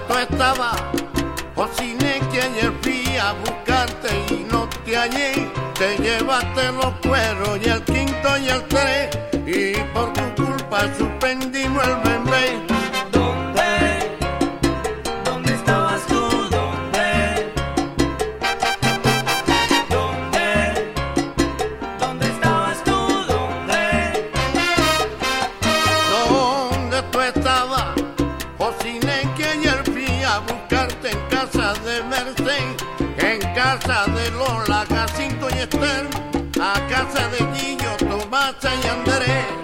tú estabas? Cociné que ayer fui a buscarte y no te hallé. Te llevaste los cueros y el quinto y el tres, y por tu culpa suspendimos el bebé. ¿Dónde estabas tú? ¿Dónde estabas tú? ¿Dónde tú estabas? Cociné que ayer fui a buscarte en casa de Merced, en casa de Lola, Jacinto y Esther, a casa de Guillo, Tomasa y Andrés.